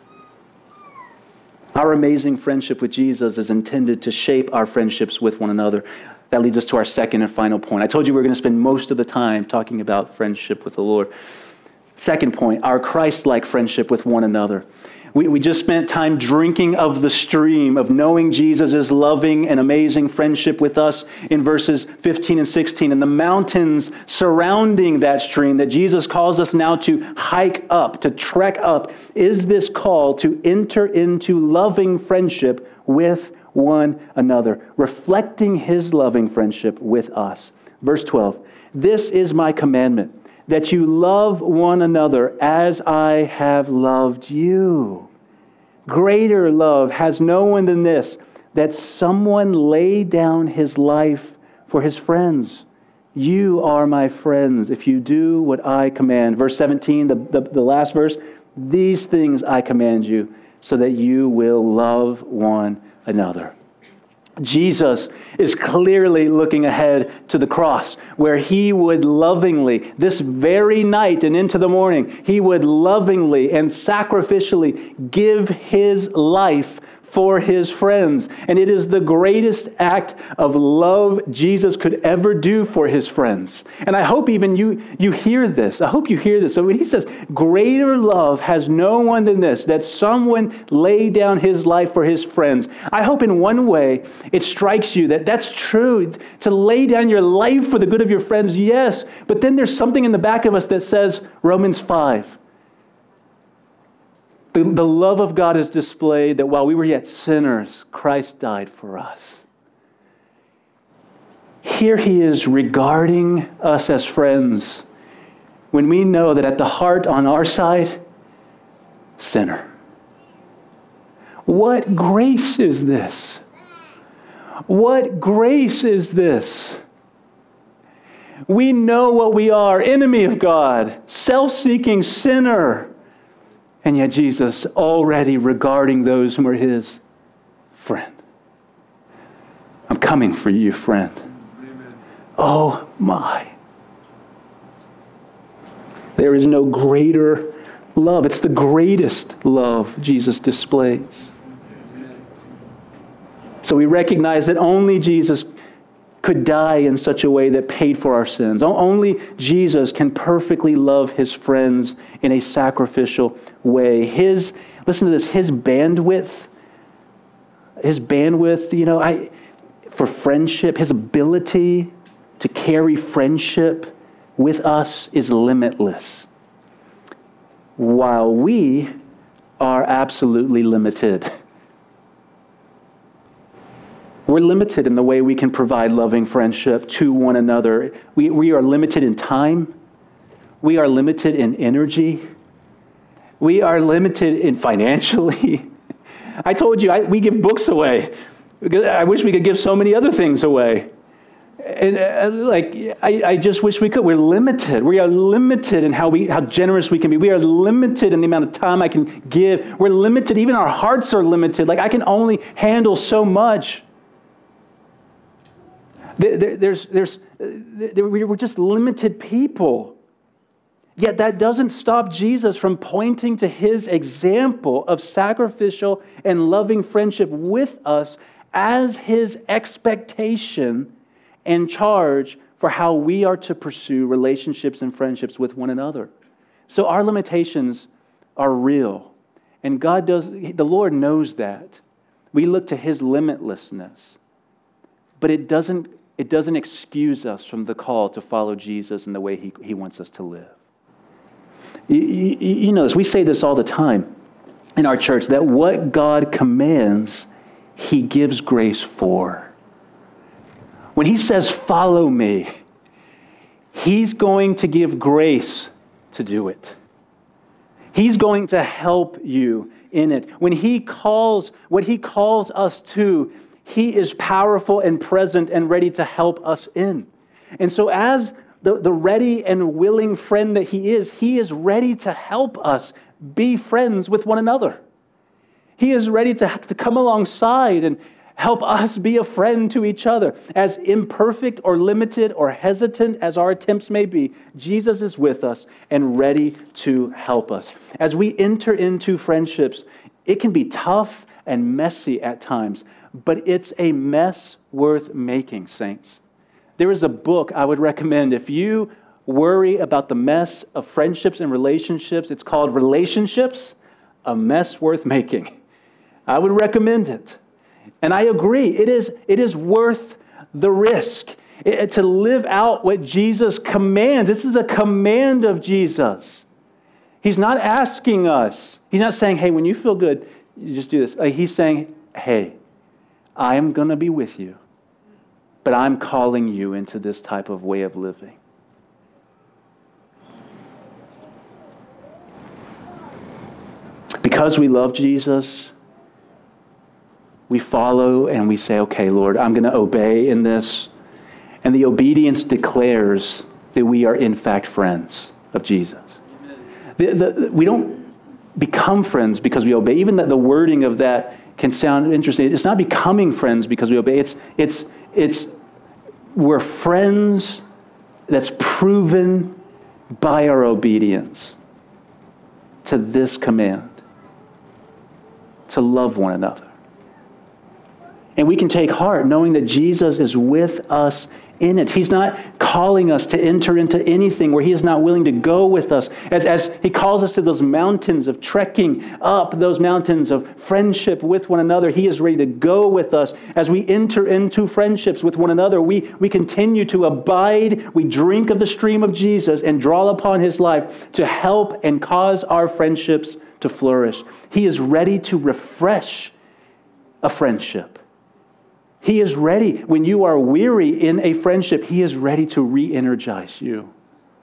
Our amazing friendship with Jesus is intended to shape our friendships with one another. That leads us to our second and final point. I told you we were going to spend most of the time talking about friendship with the Lord. Second point, our Christ-like friendship with one another. We just spent time drinking of the stream of knowing Jesus' loving and amazing friendship with us in verses 15 and 16. And the mountains surrounding that stream that Jesus calls us now to hike up, to trek up, is this call to enter into loving friendship with one another, reflecting His loving friendship with us. Verse 12, this is my commandment, that you love one another as I have loved you. Greater love has no one than this, that someone lay down his life for his friends. You are my friends if you do what I command. Verse 17, the last verse, these things I command you, so that you will love one another. Jesus is clearly looking ahead to the cross, where He would lovingly, this very night and into the morning, He would lovingly and sacrificially give His life for His friends. And it is the greatest act of love Jesus could ever do for His friends. And I hope even you hear this. I hope you hear this. So when He says, greater love has no one than this, that someone laid down his life for his friends. I hope in one way it strikes you that that's true. To lay down your life for the good of your friends, yes. But then there's something in the back of us that says, Romans 5. The love of God is displayed that while we were yet sinners, Christ died for us. Here He is regarding us as friends when we know that at the heart on our side, sinner. What grace is this? What grace is this? We know what we are, enemy of God, self-seeking sinner. And yet Jesus already regarding those who are His friend. I'm coming for you, friend. Amen. Oh my. There is no greater love. It's the greatest love Jesus displays. Amen. So we recognize that only Jesus could die in such a way that paid for our sins. Only Jesus can perfectly love His friends in a sacrificial way. Listen to this, His bandwidth, for friendship, His ability to carry friendship with us is limitless, while we are absolutely limited. We're limited in the way we can provide loving friendship to one another. We are limited in time. We are limited in energy. We are limited in financially. I told you, we give books away. I wish we could give so many other things away. And I just wish we could. We're limited. We are limited in how generous we can be. We are limited in the amount of time I can give. We're limited. Even our hearts are limited. I can only handle so much. We're just limited people. Yet that doesn't stop Jesus from pointing to his example of sacrificial and loving friendship with us as his expectation and charge for how we are to pursue relationships and friendships with one another. So our limitations are real. And the Lord knows that. We look to his limitlessness. But it doesn't excuse us from the call to follow Jesus in the way he wants us to live. You know this, we say this all the time in our church, that what God commands, he gives grace for. When he says, follow me, he's going to give grace to do it. He's going to help you in it. When what he calls us to, he is powerful and present and ready to help us in. And so as the ready and willing friend that he is ready to help us be friends with one another. He is ready to come alongside and help us be a friend to each other. As imperfect or limited or hesitant as our attempts may be, Jesus is with us and ready to help us. As we enter into friendships, it can be tough and messy at times, but it's a mess worth making, saints. There is a book I would recommend if you worry about the mess of friendships and relationships. It's called Relationships, A Mess Worth Making. I would recommend it. And I agree, it is worth the risk to live out what Jesus commands. This is a command of Jesus. He's not asking us. He's not saying, hey, when you feel good, you just do this. He's saying, hey, I am going to be with you, but I'm calling you into this type of way of living. Because we love Jesus, we follow and we say, okay, Lord, I'm going to obey in this. And the declares that we are in fact friends of Jesus. We don't become friends because we obey. Even the wording of that can sound interesting. It's not becoming friends because we obey. It's we're friends that's proven by our obedience to this command, to love one another. And we can take heart knowing that Jesus is with us in it. He's not calling us to enter into anything where he is not willing to go with us. As he calls us to those mountains of trekking up, those mountains of friendship with one another, he is ready to go with us. As we enter into friendships with one another, we continue to abide, we drink of the stream of Jesus and draw upon his life to help and cause our friendships to flourish. He is ready to refresh a friendship. He is ready. When you are weary in a friendship, he is ready to re-energize you.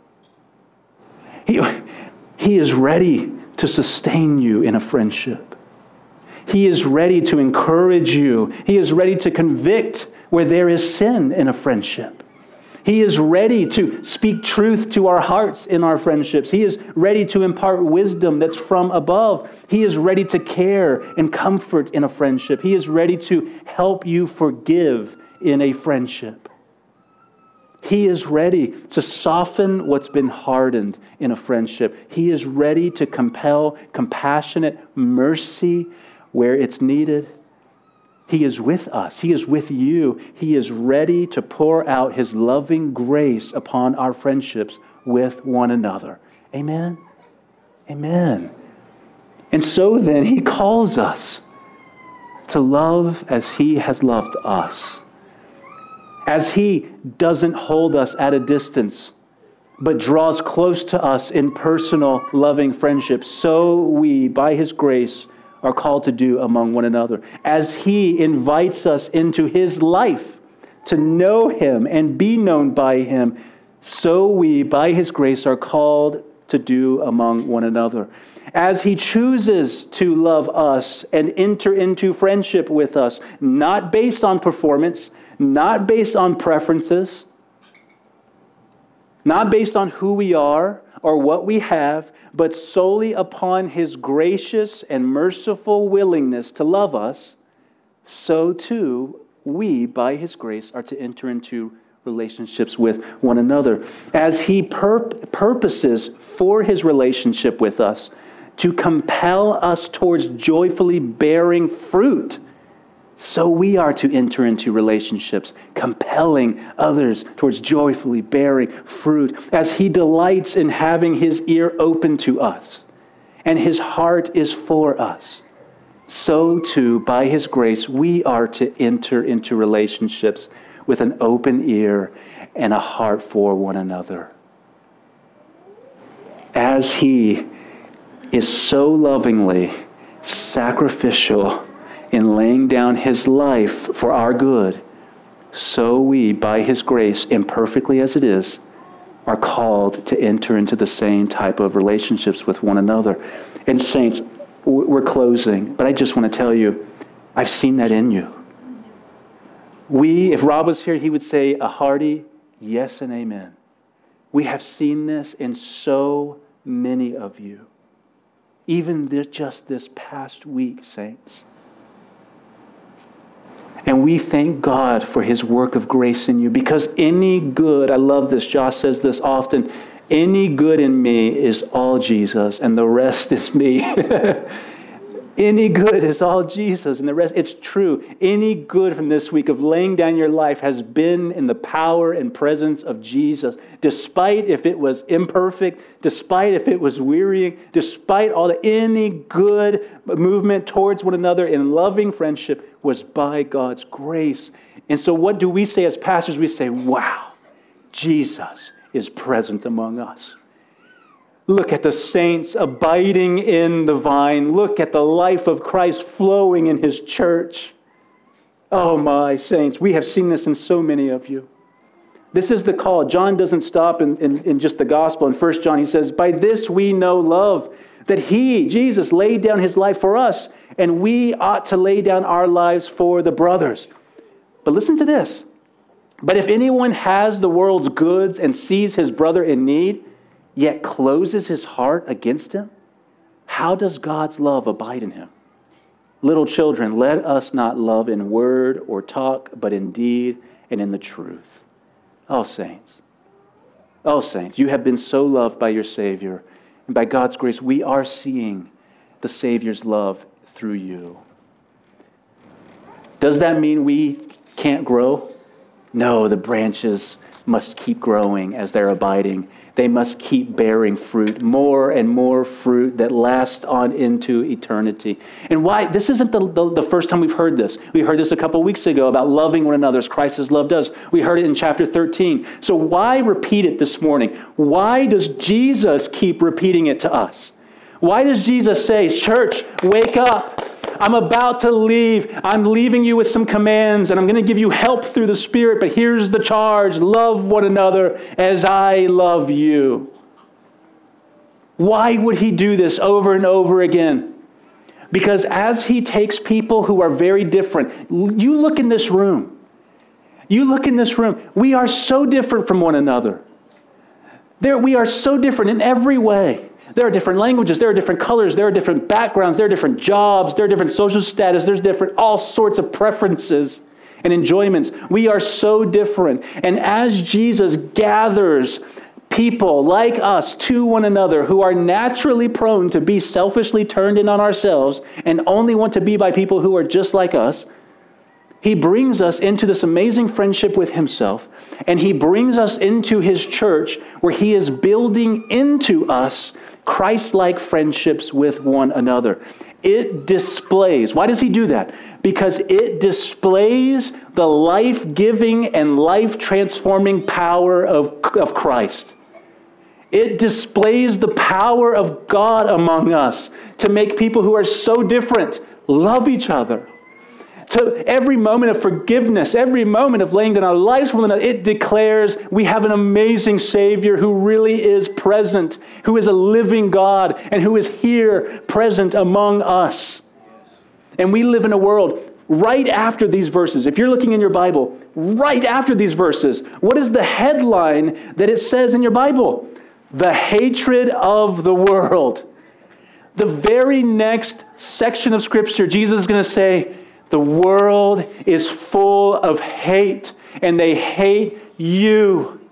He is ready to sustain you in a friendship. He is ready to encourage you. He is ready to convict where there is sin in a friendship. He is ready to speak truth to our hearts in our friendships. He is ready to impart wisdom that's from above. He is ready to care and comfort in a friendship. He is ready to help you forgive in a friendship. He is ready to soften what's been hardened in a friendship. He is ready to compel compassionate mercy where it's needed. He is with us. He is with you. He is ready to pour out his loving grace upon our friendships with one another. Amen? Amen. And so then he calls us to love as he has loved us. As he doesn't hold us at a distance, but draws close to us in personal, loving friendship, so we, by his grace, are called to do among one another. As he invites us into his life to know him and be known by him, so we, by his grace, are called to do among one another. As he chooses to love us and enter into friendship with us, not based on performance, not based on preferences, not based on who we are or what we have, but solely upon his gracious and merciful willingness to love us, so too we, by his grace, are to enter into relationships with one another. As he purposes for his relationship with us to compel us towards joyfully bearing fruit, so we are to enter into relationships, compelling others towards joyfully bearing fruit. As he delights in having his ear open to us and his heart is for us, so too, by his grace, we are to enter into relationships with an open ear and a heart for one another. As he is so lovingly sacrificial in laying down his life for our good, so we, by his grace, imperfectly as it is, are called to enter into the same type of relationships with one another. And saints, we're closing, but I just want to tell you, I've seen that in you. If Rob was here, he would say a hearty yes and amen. We have seen this in so many of you. Even just this past week, saints. And we thank God for his work of grace in you, because any good, I love this, Josh says this often, any good in me is all Jesus and the rest is me. Any good is all Jesus and the rest, it's true. Any good from this week of laying down your life has been in the power and presence of Jesus, despite if it was imperfect, despite if it was wearying, despite all that, any good movement towards one another in loving friendship was by God's grace. And so what do we say as pastors? We say, wow, Jesus is present among us. Look at the saints abiding in the vine. Look at the life of Christ flowing in his church. Oh my saints, we have seen this in so many of you. This is the call. John doesn't stop in just the gospel. In 1 John, he says, by this we know love, that he, Jesus, laid down his life for us, and we ought to lay down our lives for the brothers. But listen to this. But if anyone has the world's goods and sees his brother in need, yet closes his heart against him, how does God's love abide in him? Little children, let us not love in word or talk, but in deed and in the truth. Oh, saints, you have been so loved by your Savior, and by God's grace, we are seeing the Savior's love through you. Does that mean we can't grow? No, the branches must keep growing as they're abiding. They must keep bearing fruit, more and more fruit that lasts on into eternity. And why? This isn't the first time we've heard this. We heard this a couple weeks ago about loving one another as Christ has loved us. We heard it in chapter 13. So why repeat it this morning? Why does Jesus keep repeating it to us? Why does Jesus say, church, wake up? I'm about to leave. I'm leaving you with some commands, and I'm going to give you help through the Spirit, but here's the charge. Love one another as I love you. Why would he do this over and over again? Because as he takes people who are very different, you look in this room. We are so different from one another. We are so different in every way. There are different languages, there are different colors, there are different backgrounds, there are different jobs, there are different social status, there's different all sorts of preferences and enjoyments. We are so different. And as Jesus gathers people like us to one another who are naturally prone to be selfishly turned in on ourselves and only want to be by people who are just like us, he brings us into this amazing friendship with himself, and he brings us into his church where he is building into us Christ-like friendships with one another. It displays, why does he do that? Because it displays the life-giving and life-transforming power of Christ. It displays the power of God among us to make people who are so different love each other. To every moment of forgiveness, every moment of laying down our lives for one another, it declares we have an amazing Savior who really is present, who is a living God, and who is here present among us. And we live in a world right after these verses. If you're looking in your Bible, right after these verses, what is the headline that it says in your Bible? The hatred of the world. The very next section of Scripture, Jesus is going to say, the world is full of hate, and they hate you.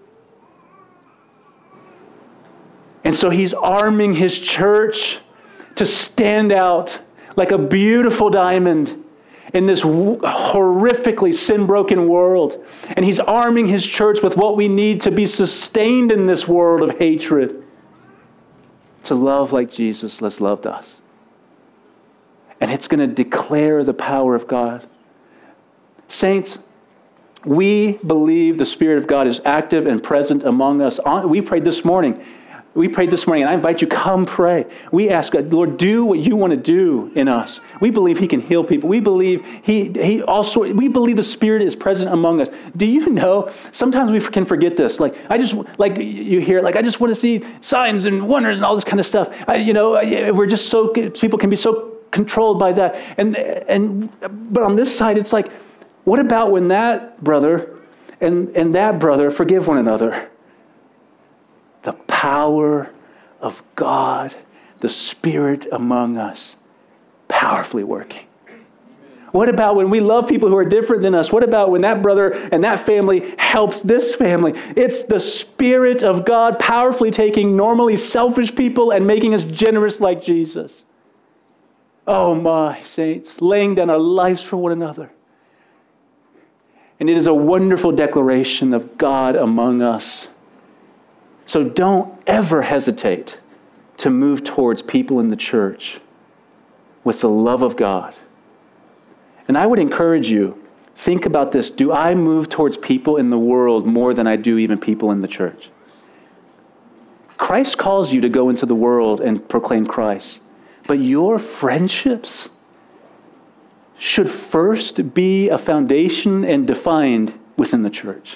And so he's arming his church to stand out like a beautiful diamond in this horrifically sin-broken world. And he's arming his church with what we need to be sustained in this world of hatred. To love like Jesus has loved us. And it's going to declare the power of God. Saints, we believe the Spirit of God is active and present among us. We prayed this morning. And I invite you, come pray. We ask God, Lord, do what you want to do in us. We believe he can heal people. We believe we believe the Spirit is present among us. Do you know, sometimes we can forget this. I just want to see signs and wonders and all this kind of stuff. We're just people can be so controlled by that. But on this side, it's like, what about when that brother and that brother forgive one another? The power of God, the Spirit among us, powerfully working. What about when we love people who are different than us? What about when that brother and that family helps this family? It's the Spirit of God powerfully taking normally selfish people and making us generous like Jesus. Oh my saints, laying down our lives for one another. And it is a wonderful declaration of God among us. So don't ever hesitate to move towards people in the church with the love of God. And I would encourage you, think about this. Do I move towards people in the world more than I do even people in the church? Christ calls you to go into the world and proclaim Christ. But your friendships should first be a foundation and defined within the church.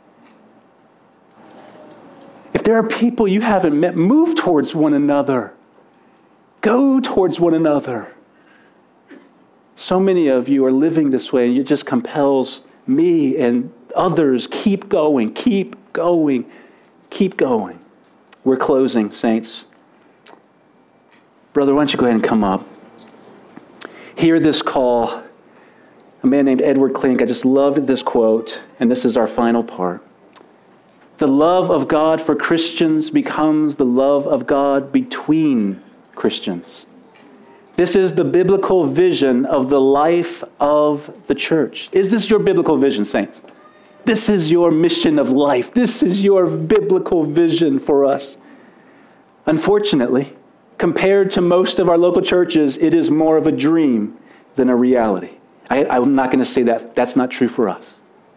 If there are people you haven't met, move towards one another. Go towards one another. So many of you are living this way, and it just compels me and others, keep going, keep going, keep going. We're closing, saints. Brother, why don't you go ahead and come up. Hear this call. A man named Edward Klink, I just loved this quote, and this is our final part. The love of God for Christians becomes the love of God between Christians. This is the biblical vision of the life of the church. Is this your biblical vision, saints? This is your mission of life. This is your biblical vision for us. Unfortunately, compared to most of our local churches, it is more of a dream than a reality. I'm not going to say that. That's not true for us.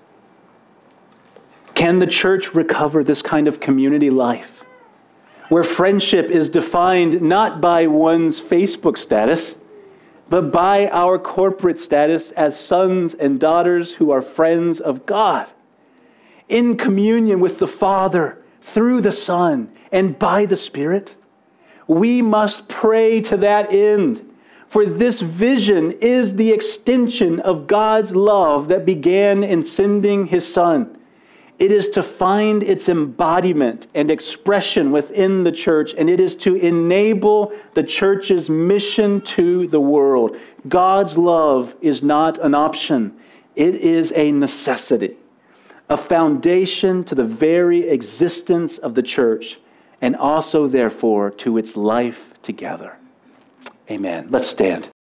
Can the church recover this kind of community life where friendship is defined not by one's Facebook status, but by our corporate status as sons and daughters who are friends of God, in communion with the Father, through the Son, and by the Spirit? We must pray to that end, for this vision is the extension of God's love that began in sending His Son. It is to find its embodiment and expression within the church, and it is to enable the church's mission to the world. God's love is not an option. It is a necessity, a foundation to the very existence of the church, and also, therefore, to its life together. Amen. Let's stand.